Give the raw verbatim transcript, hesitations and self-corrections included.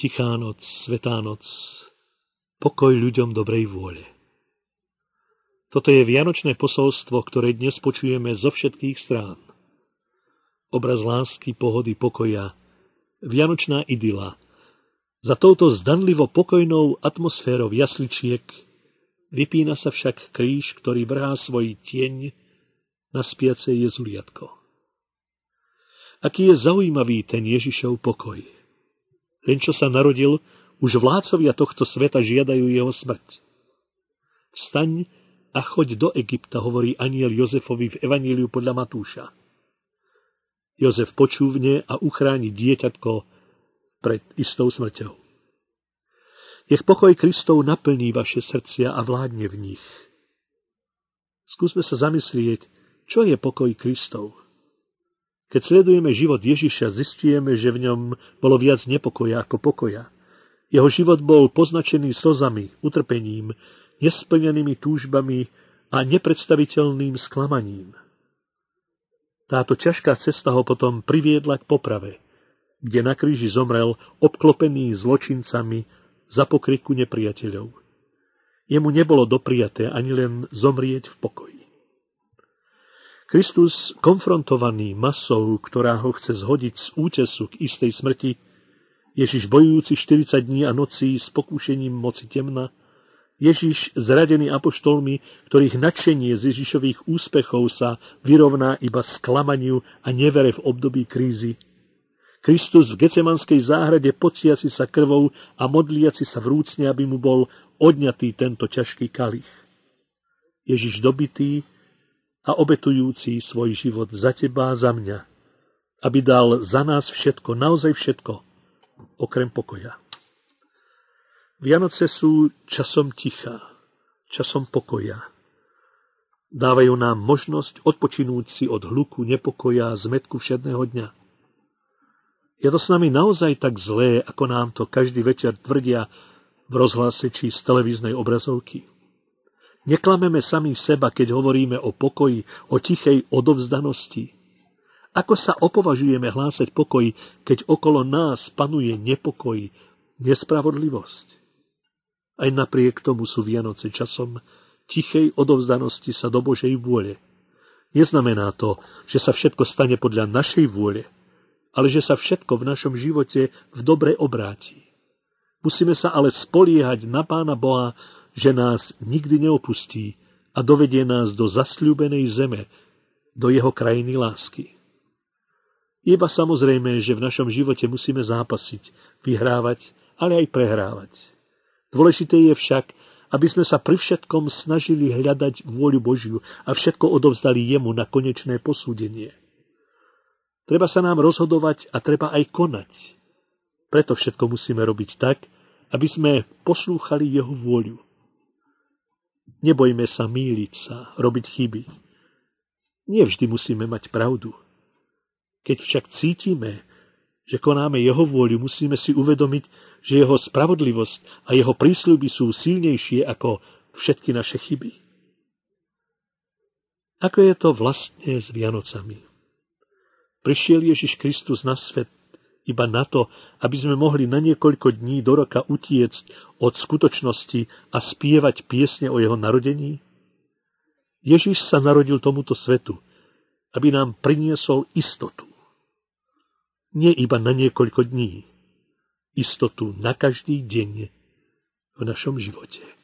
Tichá noc, svätá noc, pokoj ľuďom dobrej vôle. Toto je vianočné posolstvo, ktoré dnes počujeme zo všetkých strán. Obraz lásky, pohody, pokoja, vianočná idyla. Za touto zdanlivo pokojnou atmosférou jasličiek vypína sa však kríž, ktorý vrhá svoj tieň na spiace jezuliatko. Aký je zaujímavý ten Ježišov pokoj. Len čo sa narodil, už vládcovia tohto sveta žiadajú jeho smrť. Vstaň a choď do Egypta, hovorí anjel Jozefovi v Evaníliu podľa Matúša. Jozef počúvne a uchráni dieťatko pred istou smrťou. Nech pokoj Kristov naplní vaše srdcia a vládne v nich. Skúsme sa zamyslieť, čo je pokoj Kristov. Keď sledujeme život Ježiša, zistujeme, že v ňom bolo viac nepokoja ako pokoja. Jeho život bol poznačený slzami, utrpením, nesplnenými túžbami a nepredstaviteľným sklamaním. Táto ťažká cesta ho potom priviedla k poprave, kde na kríži zomrel obklopený zločincami za pokriku nepriateľov. Jemu nebolo dopriaté ani len zomrieť v pokoji. Kristus, konfrontovaný masou, ktorá ho chce zhodiť z útesu k istej smrti, Ježiš bojujúci štyridsať dní a nocí s pokúšením moci temna, Ježiš zradený apoštolmi, ktorých nadšenie z Ježišových úspechov sa vyrovná iba sklamaniu a nevere v období krízy. Kristus v Getsemanskej záhrade pociaci sa krvou a modliaci sa vrúcne, aby mu bol odňatý tento ťažký kalich. Ježiš dobitý a obetujúci svoj život za teba a za mňa, aby dal za nás všetko, naozaj všetko, okrem pokoja. Vianoce sú časom ticha, časom pokoja. Dávajú nám možnosť odpočinúť si od hluku, nepokoja a zmätku všedného dňa. Je to s nami naozaj tak zlé, ako nám to každý večer tvrdia v rozhlase či z televíznej obrazovky? Neklameme sami seba, keď hovoríme o pokoji, o tichej odovzdanosti. Ako sa opovažujeme hlásať pokoj, keď okolo nás panuje nepokoj, nespravodlivosť? Aj napriek tomu sú Vianoce časom tichej odovzdanosti sa do Božej vôle. Neznamená to, že sa všetko stane podľa našej vôle, ale že sa všetko v našom živote v dobre obráti. Musíme sa ale spoliehať na Pána Boha, že nás nikdy neopustí a dovedie nás do zasľúbenej zeme, do jeho krajiny lásky. Iba samozrejme, že v našom živote musíme zápasiť, vyhrávať, ale aj prehrávať. Dôležité je však, aby sme sa pri všetkom snažili hľadať vôľu Božiu a všetko odovzdali jemu na konečné posúdenie. Treba sa nám rozhodovať a treba aj konať. Preto všetko musíme robiť tak, aby sme poslúchali jeho vôľu. Nebojme sa mýliť sa, robiť chyby. Nie vždy musíme mať pravdu. Keď však cítime, že konáme jeho vôľu, musíme si uvedomiť, že jeho spravodlivosť a jeho prísľuby sú silnejšie ako všetky naše chyby. Ako je to vlastne s Vianocami? Prišiel Ježiš Kristus na svet iba na to, aby sme mohli na niekoľko dní do roka utiecť od skutočnosti a spievať piesne o jeho narodení? Ježiš sa narodil tomuto svetu, aby nám priniesol istotu. Nie iba na niekoľko dní. Istotu na každý deň v našom živote.